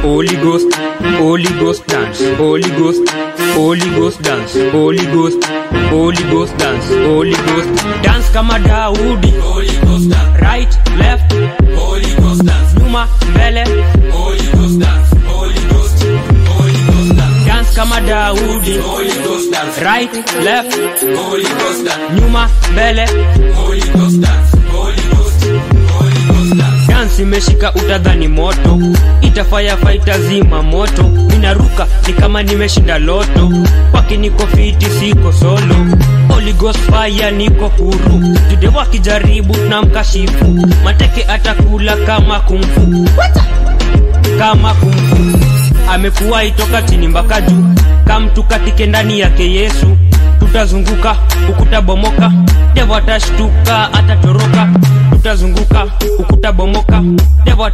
Holy Ghost, Holy Ghost dance, Holy Ghost, Holy Ghost dance, Holy Ghost, Holy Ghost dance, Holy Ghost dance kama Daudi, Holy Ghost dance, right, left, Holy Ghost dance, nyuma, mbele, Holy Ghost dance, Holy Ghost dance, dance kama Daudi, Holy Ghost dance, right, left, Holy Ghost dance, nyuma, mbele, Holy Ghost dance, Holy Ghost dance. dance imeshika utadhani moto, itafaya fighter zima moto, ninaruka ni kama nimeshinda loto, waki niko fiti siko solo, Holy Ghost fire niko huru, jude wakijaribu na mkashifu, mateke atakula kama kumfu, kama kumfu, amekuwa itoka chini mpaka juu, kama tukatike ndani yake Yesu, tutazunguka ukuta bomoka, devo atashtuka atatoroka, tutazunguka ukuta bomoka, devo